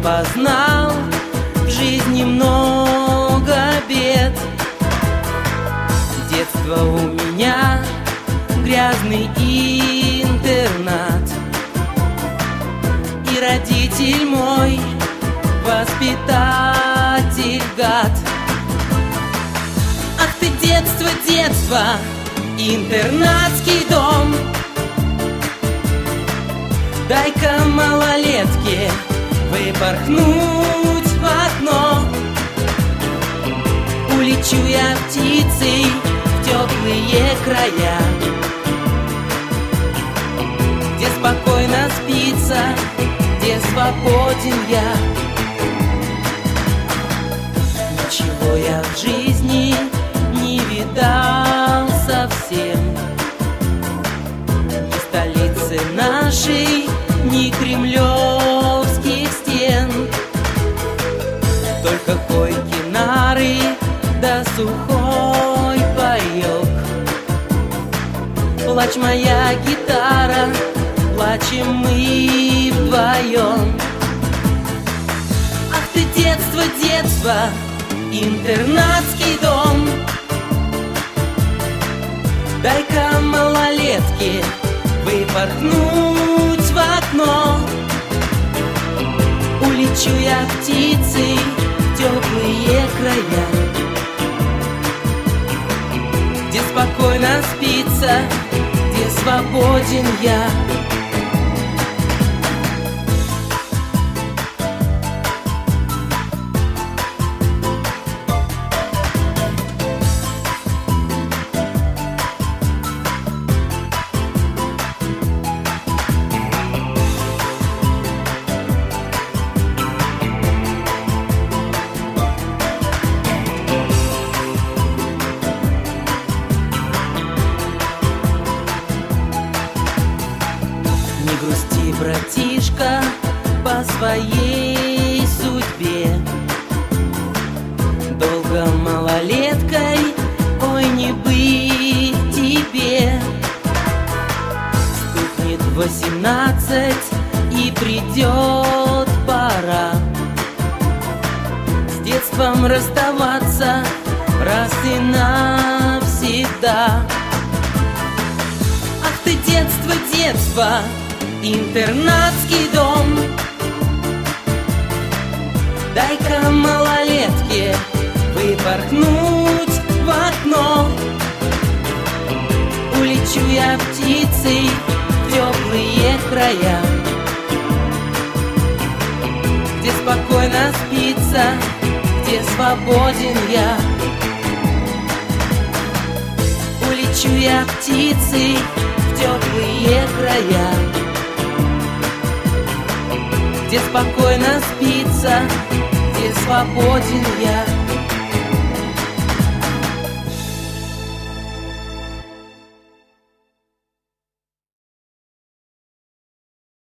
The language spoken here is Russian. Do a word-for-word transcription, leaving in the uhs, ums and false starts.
познал в жизни много бед. Детство у меня грязный интернат, и родитель мой воспитатель гад. Ах ты, детство, детство, интернатский дом, дай-ка малолетке выпорхнуть в окно. Улечу я птицей в теплые края, где спокойно спится, где свободен я. Ничего я в жизни не видал совсем, ни столицы нашей, ни кремлевских стен. Только койки, нары да сухой паёк. Плачь, моя гитара, плачем мы вдвоем. Ах ты, детство, детство, интернатский дом, дай-ка малолетке выпорхнуть в окно. Улечу я птицей в теплые края, где спокойно спится, где свободен я. Не грусти, братишка, по своей судьбе. Долго малолеткой, ой, не быть тебе. Стукнет восемнадцать, и придет пора с детством расставаться раз и навсегда. Ах ты, детство, детство, интернатский дом, дай-ка малолетке выпорхнуть в окно. Улечу я птицей в теплые края, где спокойно спится, где свободен я. Улечу я птицей в теплые края, где спокойно спится, где свободен я.